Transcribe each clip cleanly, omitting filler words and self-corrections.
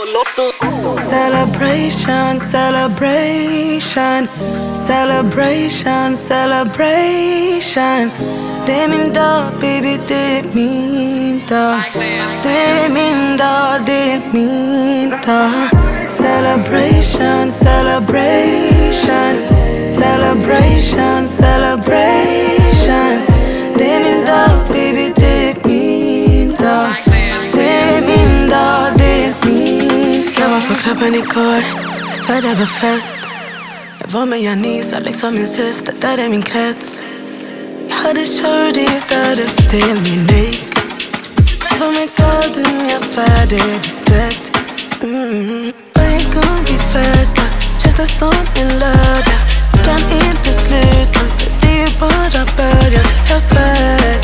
Celebration, celebration, celebration, celebration. Det min dag, baby, det är min dag. Det är min dag, det är min dag. Celebration, celebration, celebration, celebration. Det är min dag, baby, det är min dag. Det är min dag, det är min dag. Jag var på klubben igår, jag svär det var fest. Jag var med Janisa, liksom min syster, där är min krets. Jag hade shorties där ute, hela min make. Jag var med golden, jag svär det är sett. Varje gång vi festar känns det som en lördag. Kan inte sluta, så det är bara början. Jag svär,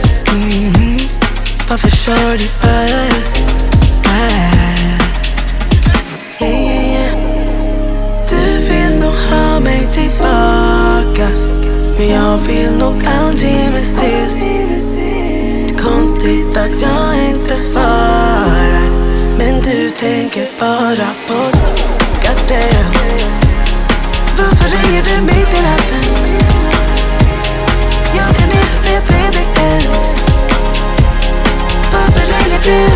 varför shorty börjar? Du vill nog ha mig tillbaka, men jag vill nog aldrig mer ses. Det är konstigt att jag inte svarar, men du tänker bara på goddamn. Varför ringer du mitt i natten? Jag kan inte säga till dig ens. Varför ringer du?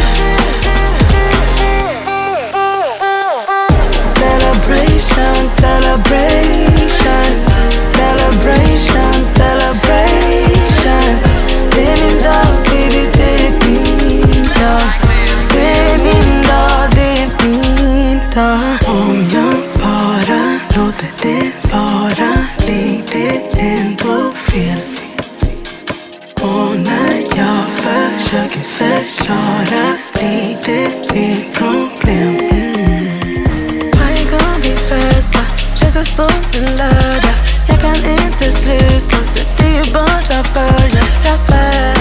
Celebration, celebration, celebration, celebration. Det är min dag, baby, det är min dag. Det är min dag, det är min dag. Om jag bara låter det vara, blir det ändå fel. Och när jag försöker förklara, blir det ett problem. Varje gång vi festar känns det som en lördag. Jag kan inte sluta, så det är bara början. Jag svär,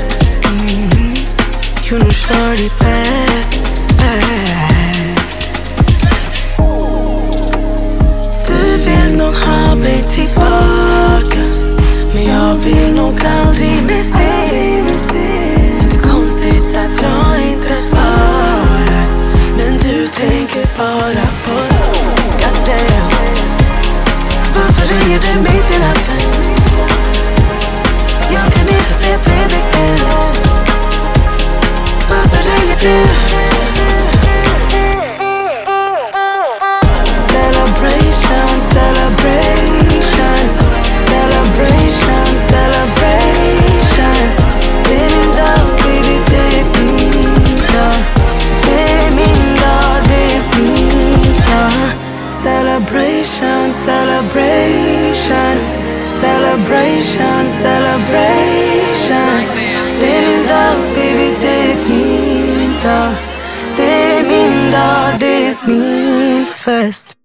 you know shorty bad. Du vill nog ha mig tillbaka, men jag vill nog aldrig mer ses. Men det är konstigt att jag inte svarar, men du tänker bara på goddamn. Varför ringer du mitt i natten? Jag kan inte säga till dig ens. Varför ringer du? Celebration, celebration, celebration, celebration. Det är min dag, baby, det är min dag. Det är min dag, det är min dag. Celebration, celebration, celebration, celebration. Det är min dag, baby, det är min dag. Det är min dag, det är min fest.